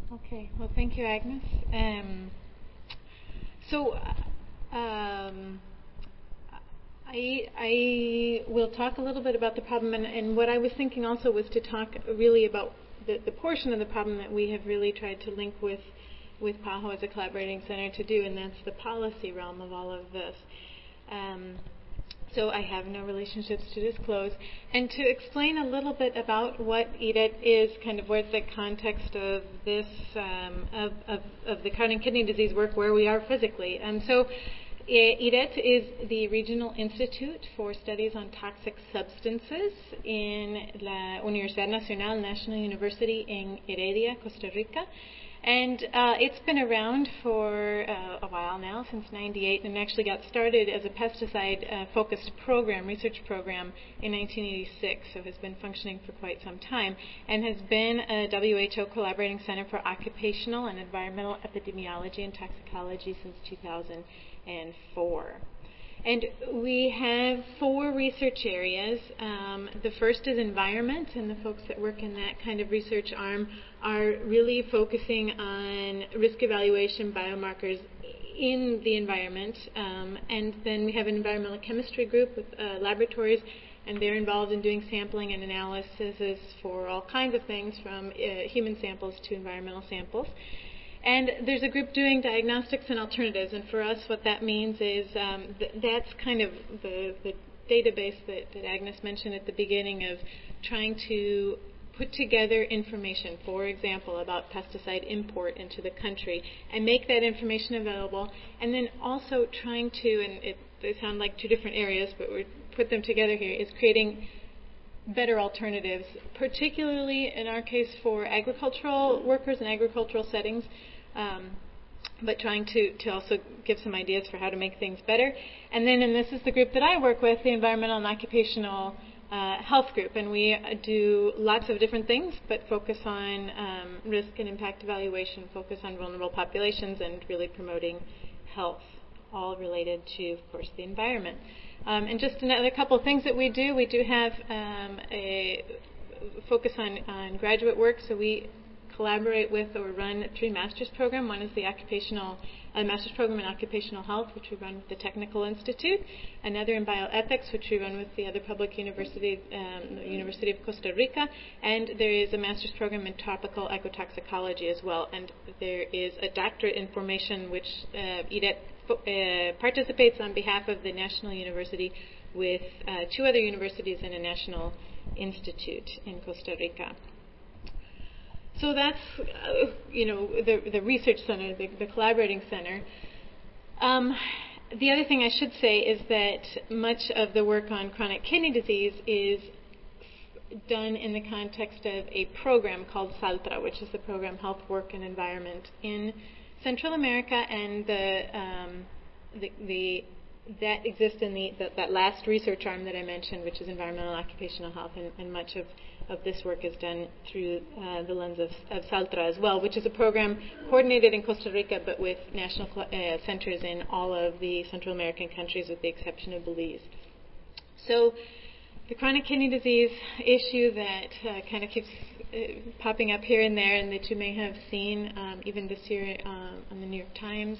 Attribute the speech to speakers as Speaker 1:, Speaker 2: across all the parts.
Speaker 1: Okay, well, thank you, Agnes. So, um, I will talk a little bit about the problem, and what I was thinking also was to talk really about the portion of the problem that we have really tried to link with PAHO as a collaborating center to do, and that's the policy realm of all of this. So I have no relationships to disclose. And to explain a little bit about what EDET is, kind of where's the context of this, of the chronic kidney disease work, where we are physically. So EDET is the Regional Institute for Studies on Toxic Substances in la Universidad Nacional, National University in Heredia, Costa Rica. And it's been around for a while now, since '98, and actually got started as a pesticide-focused program, research program, in 1986, so has been functioning for quite some time, and has been a WHO Collaborating Center for Occupational and Environmental Epidemiology and Toxicology since 2004. And we have 4 research areas. The first is environment, and the folks that work in that kind of research arm are really focusing on risk evaluation biomarkers in the environment. And then we have an environmental chemistry group with laboratories, and they're involved in doing sampling and analysis for all kinds of things, from human samples to environmental samples. And there's a group doing diagnostics and alternatives, and for us what that means is that's kind of the database that Agnes mentioned at the beginning, of trying to put together information, for example, about pesticide import into the country, and make that information available, and then also trying to, and they sound like 2 different areas, but we put them together here, is creating better alternatives, particularly in our case for agricultural workers and agricultural settings, but trying to also give some ideas for how to make things better. And then, and this is the group that I work with, the Environmental and Occupational Health Group, and we do lots of different things, but focus on risk and impact evaluation, focus on vulnerable populations, and really promoting health, all related to, of course, the environment. And just another couple of things that we do have a focus on graduate work, so we collaborate with or run 3 master's programs. One is the master's program in occupational health, which we run with the Technical Institute. Another in bioethics, which we run with the other public university, the University of Costa Rica. And there is a master's program in tropical ecotoxicology as well. And there is a doctorate in formation, which EDET participates on behalf of the National University with 2 other universities and a national institute in Costa Rica. So that's, the research center, the collaborating center. The other thing I should say is that much of the work on chronic kidney disease is done in the context of a program called SALTRA, which is the program Health, Work, and Environment in Central America, and that exists in that last research arm that I mentioned, which is environmental and occupational health, and much of this work is done through the lens of SALTRA as well, which is a program coordinated in Costa Rica, but with national centers in all of the Central American countries, with the exception of Belize. So the chronic kidney disease issue that kind of keeps popping up here and there, and that you may have seen even this year on the New York Times,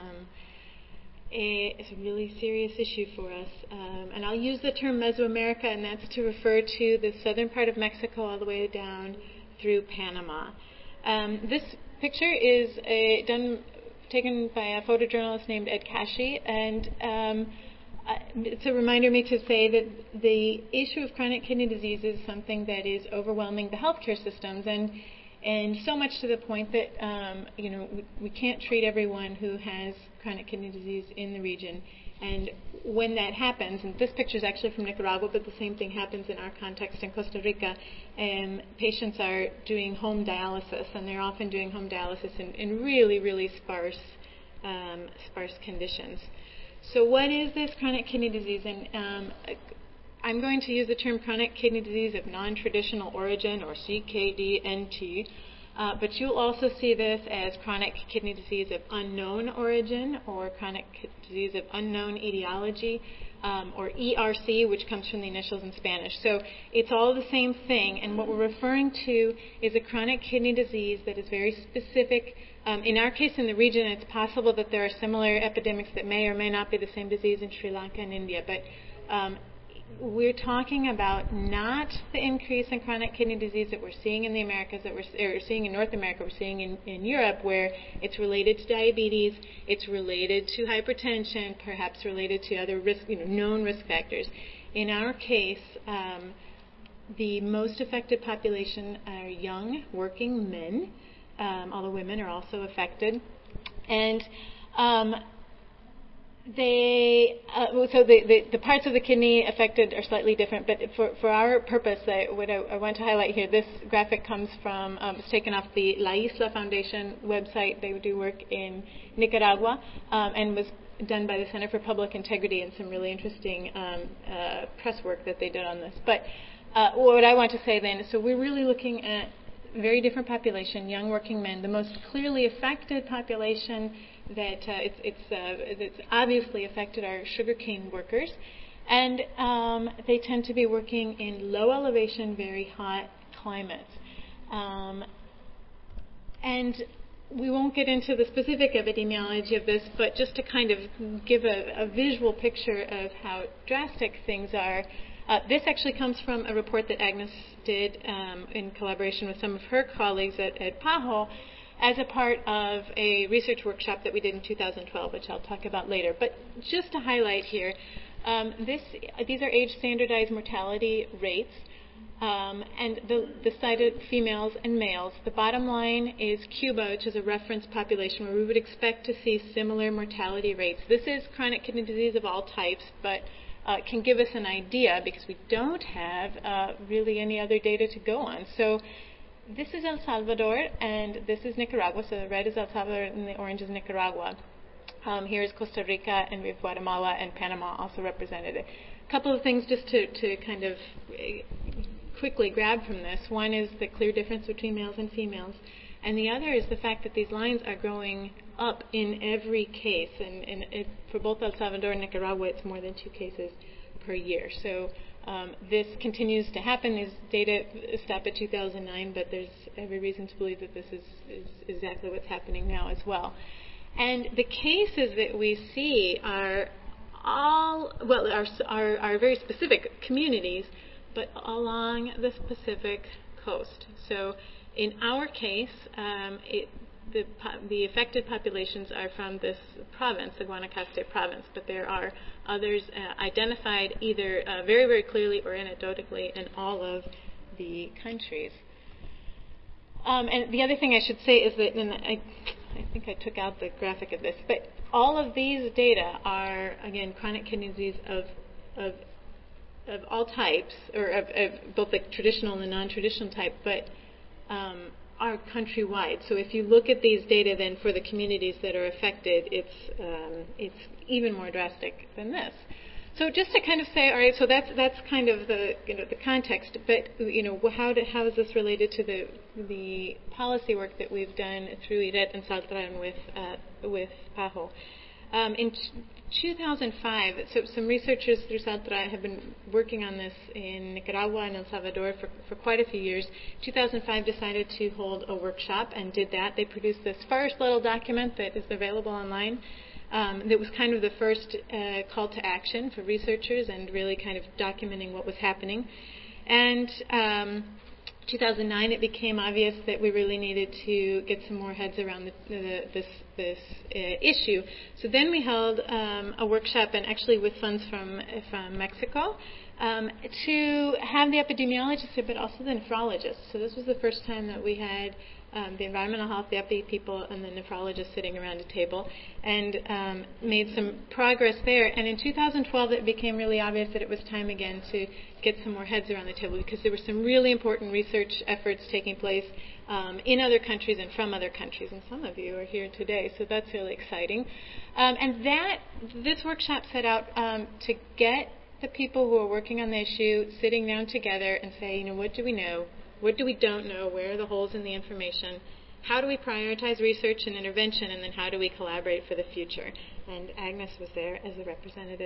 Speaker 1: it's a really serious issue for us. And I'll use the term Mesoamerica, and that's to refer to the southern part of Mexico all the way down through Panama. This picture is taken by a photojournalist named Ed Kashi, and it's a reminder me to say that the issue of chronic kidney disease is something that is overwhelming the healthcare systems, and so much to the point that we can't treat everyone who has chronic kidney disease in the region. And when that happens, and this picture is actually from Nicaragua, but the same thing happens in our context in Costa Rica, patients are doing home dialysis, and they're often doing home dialysis in really, really sparse conditions. So what is this chronic kidney disease? And I'm going to use the term chronic kidney disease of non-traditional origin, or CKD-NT, but you'll also see this as chronic kidney disease of unknown origin, or chronic disease of unknown etiology, or ERC, which comes from the initials in Spanish. So it's all the same thing, and what we're referring to is a chronic kidney disease that is very specific. In our case, in the region, it's possible that there are similar epidemics that may or may not be the same disease in Sri Lanka and India, but we're talking about not the increase in chronic kidney disease that we're seeing in the Americas, that we're seeing in North America, we're seeing in Europe, where it's related to diabetes, it's related to hypertension, perhaps related to other known risk factors. In our case, the most affected population are young working men, although women are also affected, and so the parts of the kidney affected are slightly different, but for our purpose, what I want to highlight here, this graphic comes from, it's taken off the La Isla Foundation website. They do work in Nicaragua and was done by the Center for Public Integrity, and some really interesting press work that they did on this. But what I want to say then, so we're really looking at very different population, young working men, the most clearly affected population that it's obviously affected are sugarcane workers, and they tend to be working in low elevation, very hot climates. And we won't get into the specific epidemiology of this, but just to kind of give a visual picture of how drastic things are. This actually comes from a report that Agnes did in collaboration with some of her colleagues at PAHO as a part of a research workshop that we did in 2012, which I'll talk about later. But just to highlight here, these are age-standardized mortality rates, and the cited females and males. The bottom line is Cuba, which is a reference population where we would expect to see similar mortality rates. This is chronic kidney disease of all types, but can give us an idea because we don't have really any other data to go on. So this is El Salvador, and this is Nicaragua. So the red is El Salvador, and the orange is Nicaragua. Here is Costa Rica, and we have Guatemala and Panama also represented. A couple of things just to kind of quickly grab from this. One is the clear difference between males and females, and the other is the fact that these lines are growing up in every case, and for both El Salvador and Nicaragua, it's more than 2 cases per year. So this continues to happen. These data stop at 2009, but there's every reason to believe that this is exactly what's happening now as well. And the cases that we see are very specific communities, but along the Pacific coast. So in our case, the affected populations are from this province, the Guanacaste province, but there are others identified either very, very clearly or anecdotally in all of the countries. And the other thing I should say is that, and I think I took out the graphic of this, but all of these data are, again, chronic kidney disease of all types, or of both the traditional and the non-traditional type, but are countrywide. So if you look at these data then for the communities that are affected, it's even more drastic than this. So just to kind of say, all right, so that's kind of the context. But how is this related to the policy work that we've done through IRET and Saltran with PAHO? In 2005, so some researchers through Saltra have been working on this in Nicaragua and El Salvador for quite a few years. 2005 decided to hold a workshop and did that. They produced this first little document that is available online. That was kind of the first call to action for researchers and really kind of documenting what was happening. And 2009, it became obvious that we really needed to get some more heads around this issue. So then we held a workshop, and actually with funds from Mexico, to have the epidemiologists here, but also the nephrologists. So this was the first time that we had the environmental health, the epi people, and the nephrologists sitting around a table, and made some progress there. And in 2012, it became really obvious that it was time again to get some more heads around the table, because there were some really important research efforts taking place in other countries and from other countries, and some of you are here today, so that's really exciting. And this workshop set out to get the people who are working on the issue sitting down together and say, what do we know? What do we don't know? Where are the holes in the information? How do we prioritize research and intervention? And then how do we collaborate for the future? And Agnes was there as a representative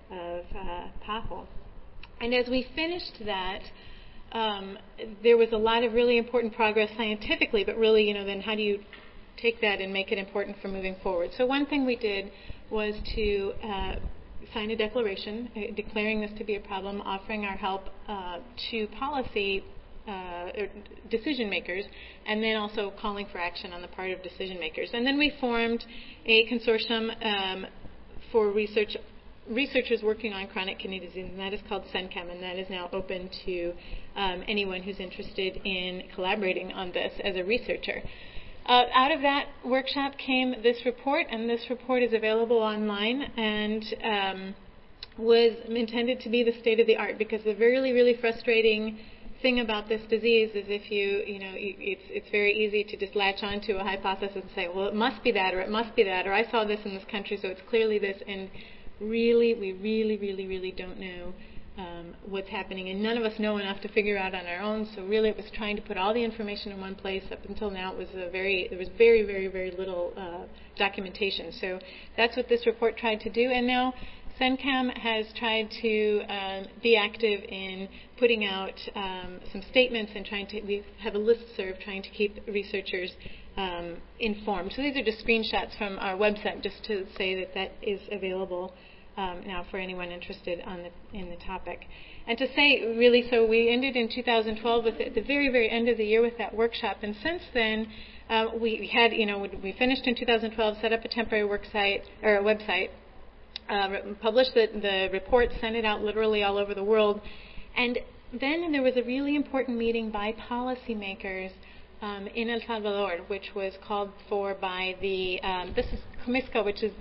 Speaker 1: PAHO. And as we finished that, there was a lot of really important progress scientifically, but really, then how do you take that and make it important for moving forward? So one thing we did was to sign a declaration declaring this to be a problem, offering our help to policy decision makers, and then also calling for action on the part of decision makers. And then we formed a consortium for researchers working on chronic kidney disease, and that is called CENCAM, and that is now open to anyone who's interested in collaborating on this as a researcher. Out of that workshop came this report, and this report is available online and was intended to be the state of the art, because the really, really frustrating thing about this disease is if it's very easy to just latch onto a hypothesis and say, well, it must be that, or it must be that, or I saw this in this country, so it's clearly this, and really, we really don't know what's happening, and none of us know enough to figure out on our own. So really, it was trying to put all the information in one place. Up until now, there was very little documentation. So that's what this report tried to do. And now CENCAM has tried to be active in putting out some statements and we have a listserv trying to keep researchers informed. So these are just screenshots from our website, just to say that is available now for anyone interested in the topic. And to say, really, so we ended in 2012 at the very end of the year with that workshop, and since then we finished in 2012, set up a temporary website, published the report, sent it out literally all over the world, and then there was a really important meeting by policymakers in El Salvador, which was called for by this is COMISCA, which is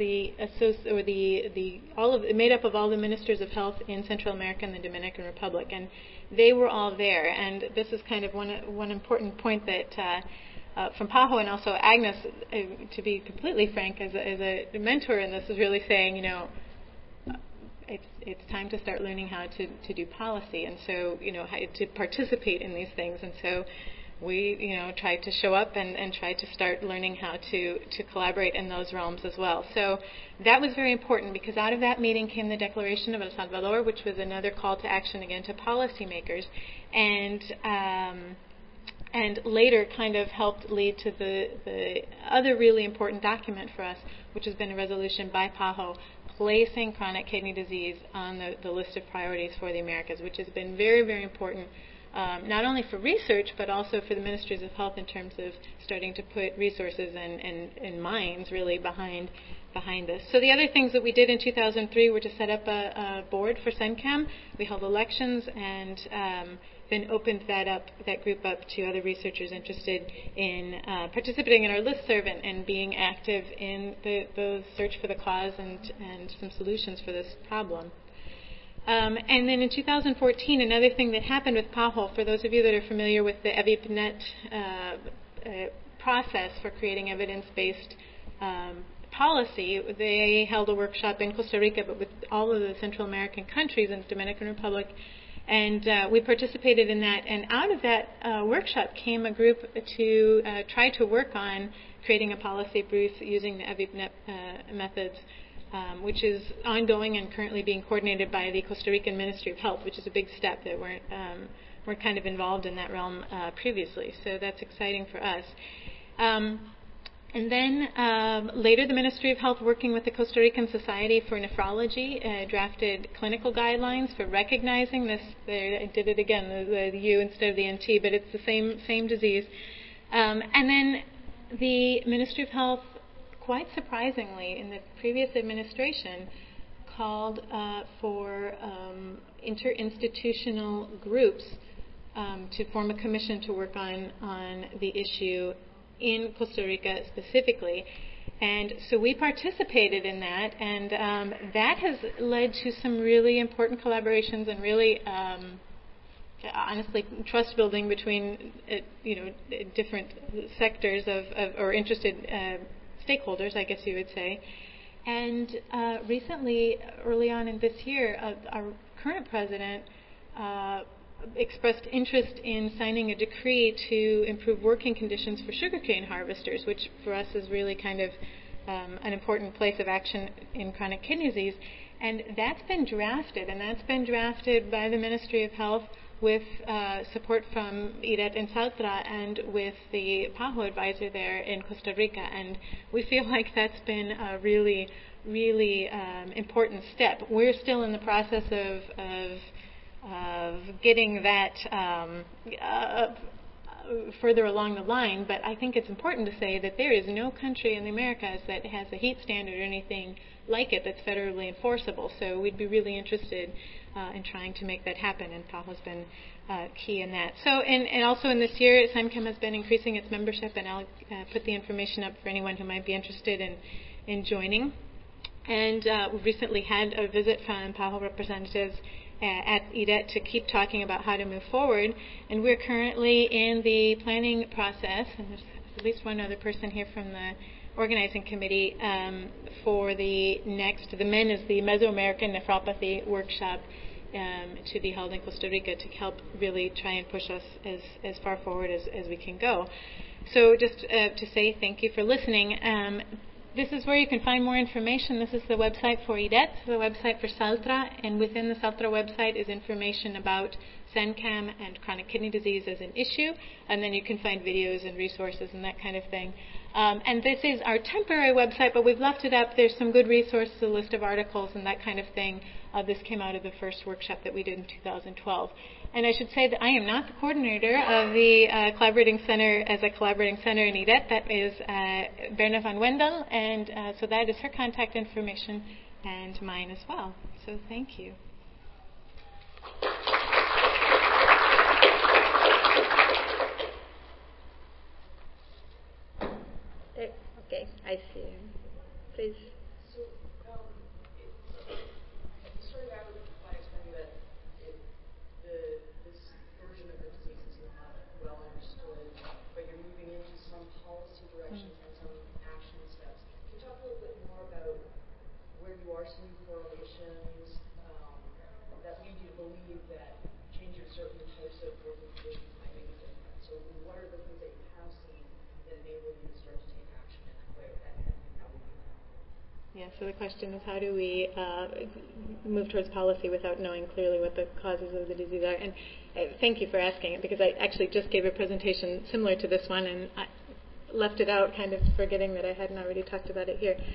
Speaker 1: made up of all the ministers of health in Central America and the Dominican Republic, and they were all there. And this is kind of one important point that from PAHO, and also Agnes, to be completely frank, as a mentor in this, is really saying, it's time to start learning how to do policy, and so how to participate in these things. And so we tried to show up and tried to start learning how to collaborate in those realms as well. So that was very important, because out of that meeting came the Declaration of El Salvador, which was another call to action again to policymakers, and later kind of helped lead to the other really important document for us, which has been a resolution by PAHO placing chronic kidney disease on the list of priorities for the Americas, which has been very important, not only for research, but also for the ministries of health in terms of starting to put resources and minds really behind this. So the other things that we did in 2003 were to set up a board for CENCAM. We held elections and then opened that group up to other researchers interested in participating in our listserv and being active in the search for the cause and some solutions for this problem. And then in 2014, another thing that happened with PAHO, for those of you that are familiar with the EVIPNet process for creating evidence-based policy, they held a workshop in Costa Rica, but with all of the Central American countries and the Dominican Republic, and we participated in that. And out of that workshop came a group to try to work on creating a policy brief using the EVIPNet methods, which is ongoing and currently being coordinated by the Costa Rican Ministry of Health, which is a big step that we're kind of involved in that realm previously. So that's exciting for us. And then later, the Ministry of Health, working with the Costa Rican Society for Nephrology, drafted clinical guidelines for recognizing this. I did it again, the U instead of the NT, but it's the same disease. And then the Ministry of Health, quite surprisingly, in the previous administration, called for interinstitutional groups to form a commission to work on the issue in Costa Rica specifically. And so we participated in that, and that has led to some really important collaborations and really, honestly, trust building between different sectors or interested stakeholders, I guess you would say. And recently, early on in this year, our current president expressed interest in signing a decree to improve working conditions for sugarcane harvesters, which for us is really kind of an important place of action in chronic kidney disease. And that's been drafted, by the Ministry of Health with support from IRET in Saltra and with the PAHO advisor there in Costa Rica. And we feel like that's been a really, really important step. We're still in the process of getting that further along the line, but I think it's important to say that there is no country in the Americas that has a heat standard or anything like it that's federally enforceable. So we'd be really interested in trying to make that happen, and PAHO's been key in that. So, and also in this year, SIMCHEM has been increasing its membership, and I'll put the information up for anyone who might be interested in joining. And we recently had a visit from PAHO representatives at IRET to keep talking about how to move forward, and we're currently in the planning process, and there's at least one other person here from the organizing committee for the Mesoamerican Nephropathy workshop to be held in Costa Rica to help really try and push us as far forward as we can go. So just to say thank you for listening. This is where you can find more information. This is the website for IRET, the website for Saltra, and within the Saltra website is information about SENCAM and chronic kidney disease as an issue, and then you can find videos and resources and that kind of thing. And this is our temporary website, but we've left it up. There's some good resources, a list of articles and that kind of thing. This came out of the first workshop that we did in 2012. And I should say that I am not the coordinator of the Collaborating Center as a Collaborating Center in IRET. That is Berna van Wendel, and so that is her contact information and mine as well. So thank you.
Speaker 2: Okay, I see. Please.
Speaker 3: So, you started out by explaining that this version of the disease is not well understood, but you're moving into some policy directions and some action steps. Can you talk a little bit more about where you are seeing correlations that lead you to believe that changing certain types of working conditions might make a difference? So, what are the things that you have seen that enable you to start to take action in that way?
Speaker 1: Yeah, so the question is, how do we move towards policy without knowing clearly what the causes of the disease are? And thank you for asking it, because I actually just gave a presentation similar to this one, and I left it out, kind of forgetting that I hadn't already talked about it here.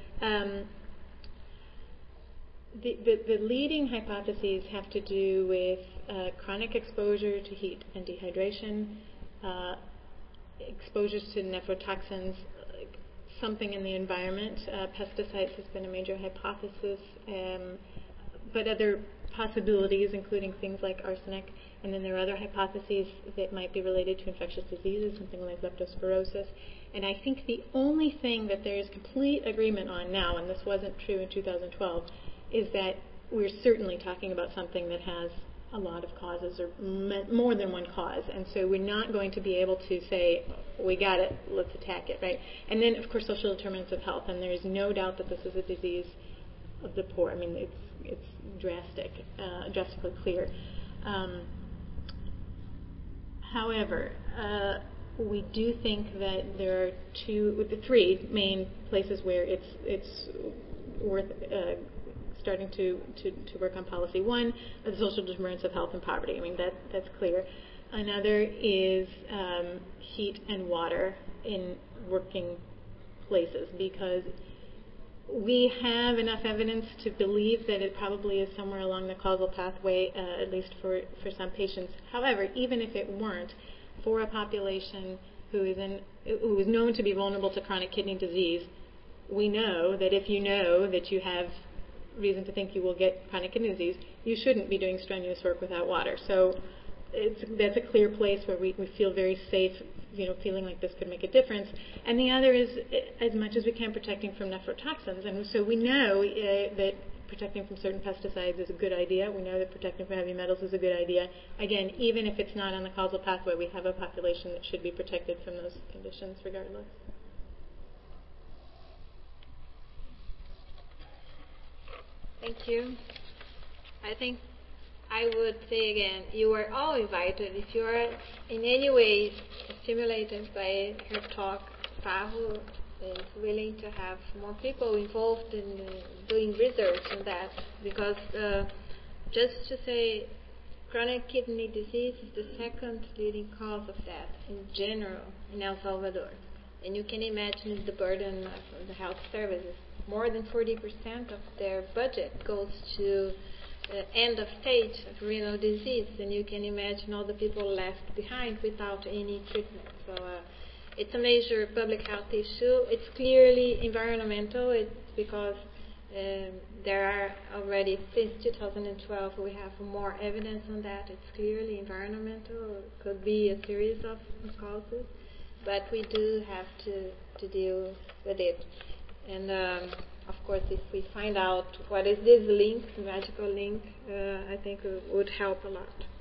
Speaker 1: The leading hypotheses have to do with chronic exposure to heat and dehydration, exposures to nephrotoxins, something in the environment. Pesticides has been a major hypothesis, but other possibilities, including things like arsenic. And then there are other hypotheses that might be related to infectious diseases, something like leptospirosis. And I think the only thing that there is complete agreement on now, and this wasn't true in 2012, is that we're certainly talking about something that has a lot of causes, or more than one cause, and so we're not going to be able to say, we got it, let's attack it, right? And then, of course, social determinants of health, and there is no doubt that this is a disease of the poor. I mean, it's drastically clear. However, we do think that there are three main places where it's worth starting to work on policy. One, the social determinants of health and poverty. I mean, that's clear. Another is heat and water in working places, because we have enough evidence to believe that it probably is somewhere along the causal pathway, at least for some patients. However, even if it weren't, for a population who is known to be vulnerable to chronic kidney disease, we know that if you know that you have reason to think you will get chronic kidney disease, you shouldn't be doing strenuous work without water. So that's a clear place where we feel very safe, feeling like this could make a difference. And the other is, as much as we can, protecting from nephrotoxins. And so we know that protecting from certain pesticides is a good idea. We know that protecting from heavy metals is a good idea. Again, even if it's not on the causal pathway, we have a population that should be protected from those conditions regardless.
Speaker 2: Thank you. I think I would say again, you are all invited. If you are in any way stimulated by her talk, PAHO is willing to have more people involved in doing research on that, because just to say, chronic kidney disease is the second leading cause of death in general in El Salvador. And you can imagine the burden of the health services. More than 40% of their budget goes to end of stage of renal disease, and you can imagine all the people left behind without any treatment. So it's a major public health issue. It's clearly environmental. It's because there are already, since 2012, we have more evidence on that. It's clearly environmental. It could be a series of causes, but we do have to deal with it. And of course, if we find out what is this link, magical link, I think it would help a lot.